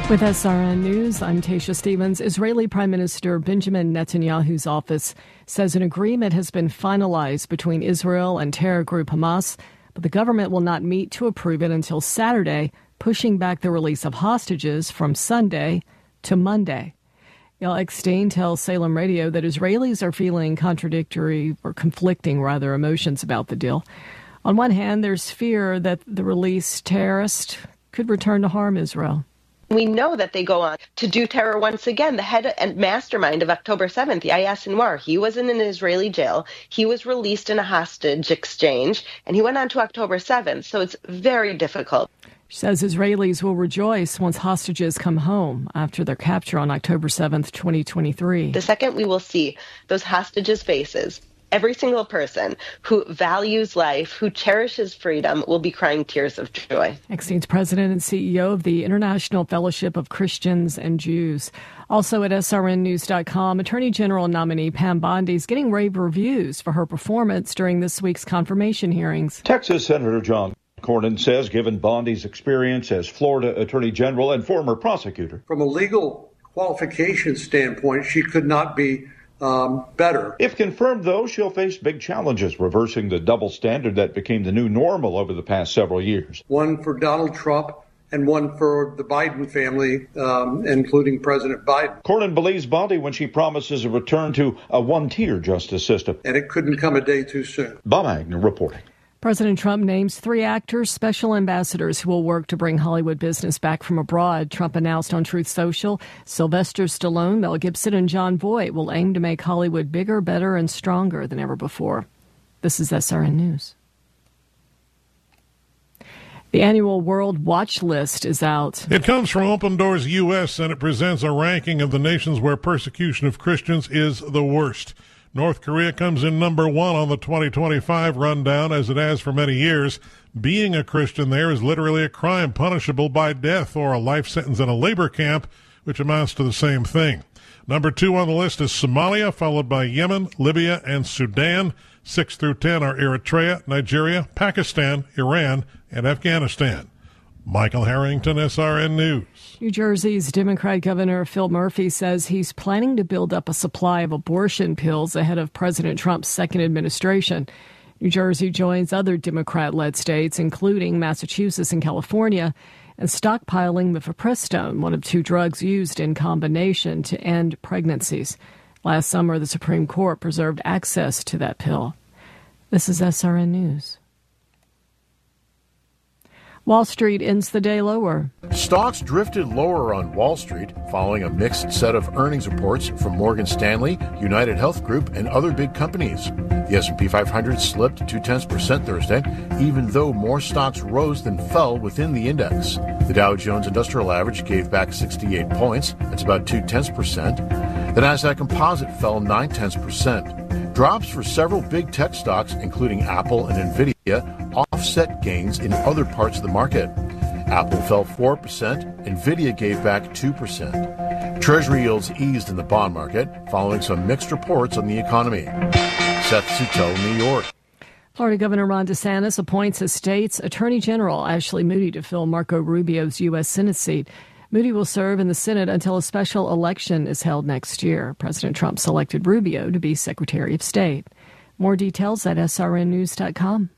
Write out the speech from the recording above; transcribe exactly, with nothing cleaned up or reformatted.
With S R N News, I'm Tasha Stevens. Israeli Prime Minister Benjamin Netanyahu's office says an agreement has been finalized between Israel and terror group Hamas, but the government will not meet to approve it until Saturday, pushing back the release of hostages from Sunday to Monday. Yael Eckstein tells Salem Radio that Israelis are feeling contradictory or conflicting, rather, emotions about the deal. On one hand, there's fear that the released terrorist could return to harm Israel. We know that they go on to do terror once again. The head and mastermind of October seventh, Yahya Sinwar, he was in an Israeli jail. He was released in a hostage exchange, and he went on to October seventh. So it's very difficult. She says Israelis will rejoice once hostages come home after their capture on October seventh, twenty twenty-three. The second we will see those hostages' faces, every single person who values life, who cherishes freedom, will be crying tears of joy. Eckstein's president and C E O of the International Fellowship of Christians and Jews. Also at S R N news dot com, Attorney General nominee Pam Bondi is getting rave reviews for her performance during this week's confirmation hearings. Texas Senator John Cornyn says, given Bondi's experience as Florida Attorney General and former prosecutor, from a legal qualification standpoint, she could not be Um, better. If confirmed, though, she'll face big challenges, reversing the double standard that became the new normal over the past several years. One for Donald Trump and one for the Biden family, um, including President Biden. Cornyn believes Bondi when she promises a return to a one-tier justice system. And it couldn't come a day too soon. Bob Agnew reporting. President Trump names three actors special ambassadors who will work to bring Hollywood business back from abroad. Trump announced on Truth Social, Sylvester Stallone, Mel Gibson, and Jon Voight will aim to make Hollywood bigger, better, and stronger than ever before. This is S R N News. The annual World Watch List is out. It comes from Open Doors U S, and it presents a ranking of the nations where persecution of Christians is the worst. North Korea comes in number one on the twenty twenty-five rundown, as it has for many years. Being a Christian there is literally a crime punishable by death or a life sentence in a labor camp, which amounts to the same thing. Number two on the list is Somalia, followed by Yemen, Libya, and Sudan. Six through ten are Eritrea, Nigeria, Pakistan, Iran, and Afghanistan. Michael Harrington, S R N News. New Jersey's Democrat Governor Phil Murphy says he's planning to build up a supply of abortion pills ahead of President Trump's second administration. New Jersey joins other Democrat-led states, including Massachusetts and California, in stockpiling mifepristone, one of two drugs used in combination to end pregnancies. Last summer, the Supreme Court preserved access to that pill. This is S R N News. Wall Street ends the day lower. Stocks drifted lower on Wall Street following a mixed set of earnings reports from Morgan Stanley, United Health Group, and other big companies. The S and P five hundred slipped two-tenths percent Thursday, even though more stocks rose than fell within the index. The Dow Jones Industrial Average gave back sixty-eight points. That's about two-tenths percent. The Nasdaq Composite fell nine-tenths percent. Drops for several big tech stocks, including Apple and Nvidia, offset gains in other parts of the market. Apple fell four percent, Nvidia gave back two percent. Treasury yields eased in the bond market following some mixed reports on the economy. Seth Sutel, New York. Florida Governor Ron DeSantis appoints a state's Attorney General Ashley Moody to fill Marco Rubio's U S. Senate seat. Moody will serve in the Senate until a special election is held next year. President Trump selected Rubio to be Secretary of State. More details at S R N news dot com.